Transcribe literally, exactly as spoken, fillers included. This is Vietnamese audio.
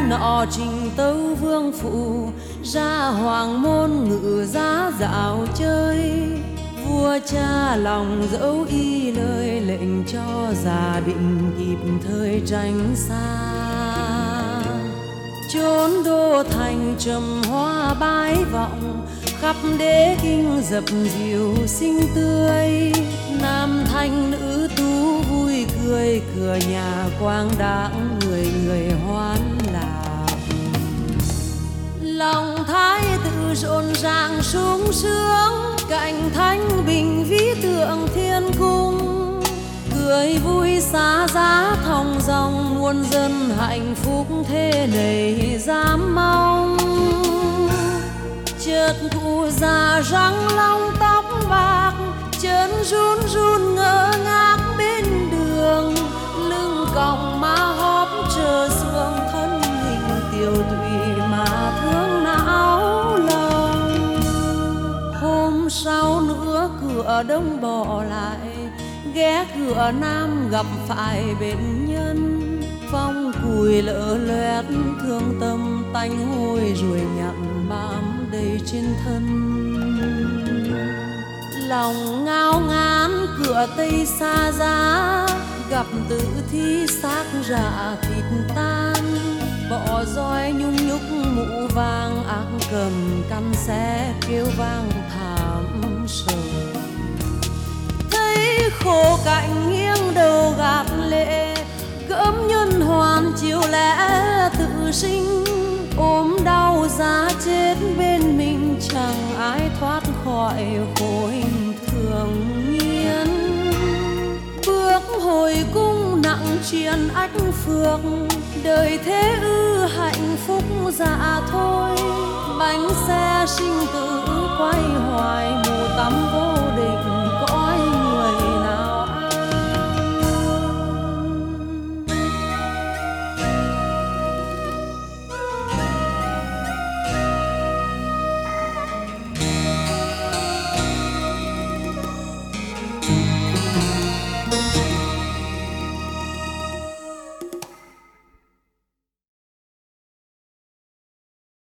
nọ trình tấu vương phụ, ra hoàng môn ngự giá dạo chơi. Vua cha lòng dẫu y lời lệnh cho gia định kịp thời tránh xa. Chốn đô thành trầm hoa bái vọng, khắp đế kinh dập dìu xinh tươi. Nam thanh nữ tú vui cười, cửa nhà quang đãng người người hoan lạc. Lòng thái tử rộn ràng sung sướng, cạnh thanh bình vĩ tượng thiên cung. Cười vui xá giá thong dong, muôn dân hạnh phúc thế này dám mong. Chợt cụ già răng long tóc bạc, chân run run ngơ ngác bên đường. Lưng còng má hóp chờ xuông, thân hình tiều tụy mà thương não lòng. Hôm sau nữa cửa đông bỏ lại, ghé cửa nam gặp phải bệnh nhân. Phong cùi lỡ loét thương tâm, tanh hôi ruồi nhặn bám đầy trên thân. Lòng ngao ngán cửa tây xa giá, gặp tử thi xác rạ thịt tan. Bỏ roi nhung nhúc mũ vàng, ác cầm căn xé kêu vang thảm sầu. Thấy khổ cảnh nghiêng đầu gạt lệ, gớm nhân hoàn chiều lẽ tự sinh. Ôm đau giá chết bên mình, chẳng ai thoát khỏi khổ hình thường nhiên. Bước hồi cung nặng triền ách phược, đời thế ư hạnh phúc dạ thôi. Bánh xe sinh tử quay hoài, mù tắm vô định